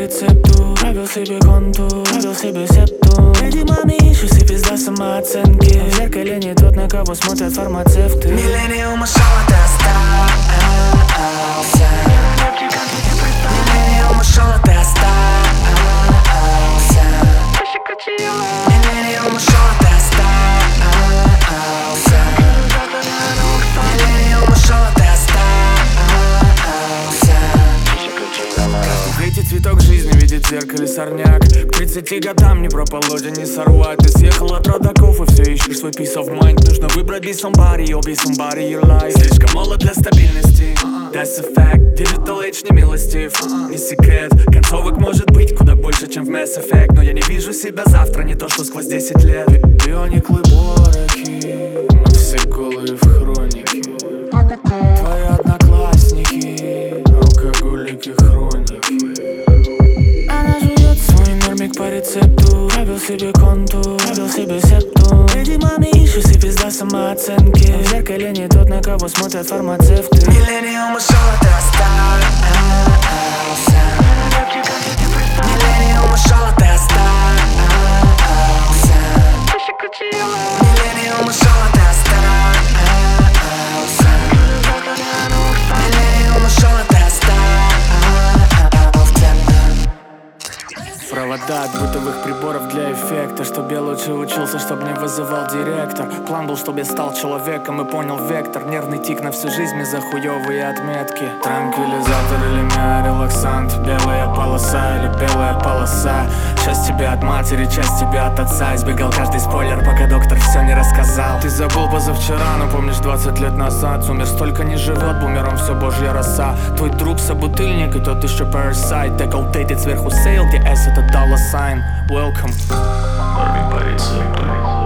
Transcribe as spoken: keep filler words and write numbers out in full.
рецепту, правил себе контур, правил себе септу. Эти маме ищу себе пизда самооценки. В зеркале не тот, на кого смотрят фармацевты. Миллениум ушел, ты остался. Миллениум ушел, ты остался. Миллениум ушел, ты остался. Миллениум ушел, ты остался. Видит цветок жизни, видит в зеркале сорняк. К тридцати годам не прополоть, не сорвать. Ты съехал от родаков и все ищешь свой peace of mind. Нужно выбрать be somebody, or be somebody your life. Слишком молод для стабильности, that's a fact. Digital Age не милостив, не секрет. Концовок может быть куда больше, чем в Mass Effect. Но я не вижу себя завтра, не то что сквозь десять лет. Биониклы, бороки, мы все голые в хронике. Твои одноклассники, алкоголики, хроники. Она жует свой нормик по рецепту, правил себе контур, правил себе септу. Эти маме ищу себе пизда самооценки. В зеркале не тот, на кого смотрят фармацевты. Миллениум ушел, ты остался. Миллениум ушел, ты остался. Миллениум ушел, ты остался. Миллениум ушел, ты остался. Провода от бытовых приборов для эффекта. Чтоб я лучше учился, чтоб не вызывал директор. План был, чтоб я стал человеком и понял вектор. Нервный тик на всю жизнь за хуёвые отметки. Транквилизатор или миорелаксант. Белая полоса или белая полоса. Часть тебя от матери, часть тебя от отца. Избегал каждый спойлер, пока доктор все не рассказал. Ты забыл позавчера, но помнишь двадцать лет назад. Сумер столько не живет, бумером все божья роса. Твой друг собутыльник и тот еще парасайт. Деколтейтед сверху сейл, где S это dollar sign. Welcome. Нормик по рецепту.